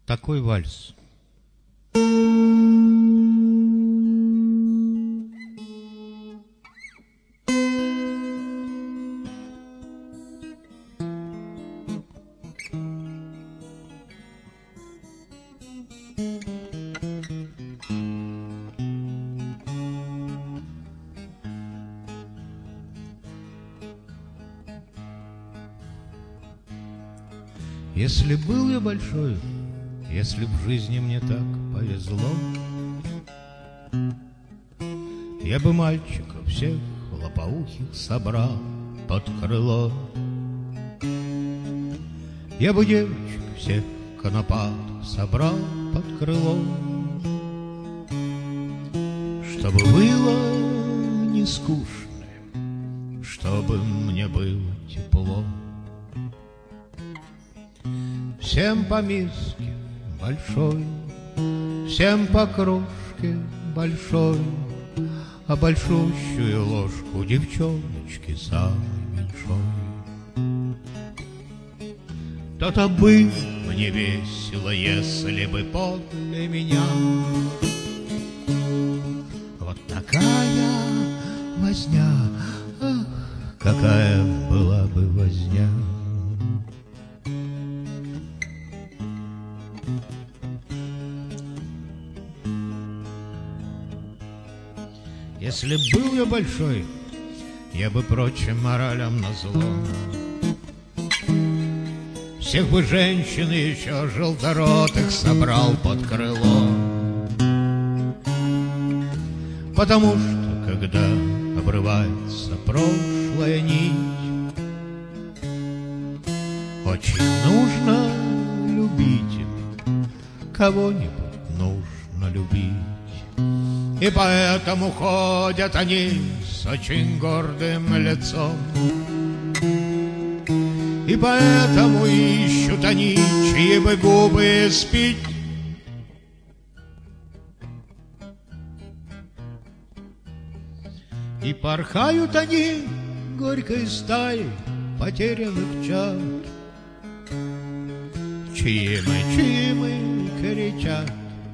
Такой вальс. Если был я большой, если б в жизни мне так повезло, я бы мальчиков всех лопоухих собрал под крыло. Я бы девочек всех конопатых собрал под крыло, чтобы было не скучно, чтобы мне было тепло. Всем по миске большой, всем по кружке большой, а большущую ложку девчоночки самой меньшой. То-то бы мне весело, если бы подле меня вот такая возня, ах, какая была бы возня. Если был я большой, я бы прочим моралям назло всех бы женщин еще желторотых собрал под крыло. Потому что, когда обрывается прошлая нить, очень нужно любить, кого-нибудь нужно любить. И поэтому ходят они с очень гордым лицом, и поэтому ищут они, чьи бы губы спить. И порхают они горькой стаей потерянных чад, чьи мы кричат,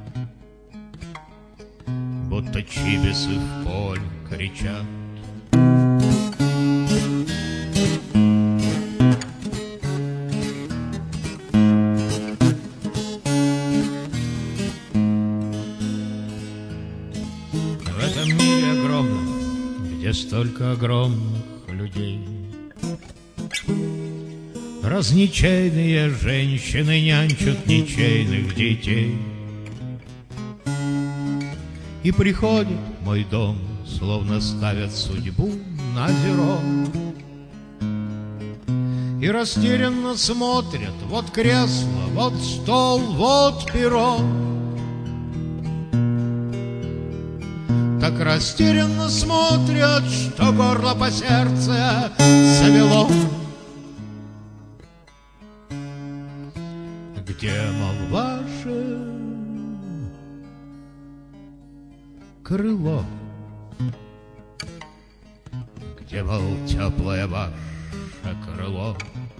будто чибисы в поле кричат. В этом мире огромном, где столько огромных людей, разничейные женщины нянчат ничейных детей. И приходит в мой дом, словно ставят судьбу на зеро, и растерянно смотрят: вот кресло, вот стол, вот перо. Так растерянно смотрят, что горло по сердце завело. Где, мол, ваше крыло? Где, мол, теплое ваше крыло?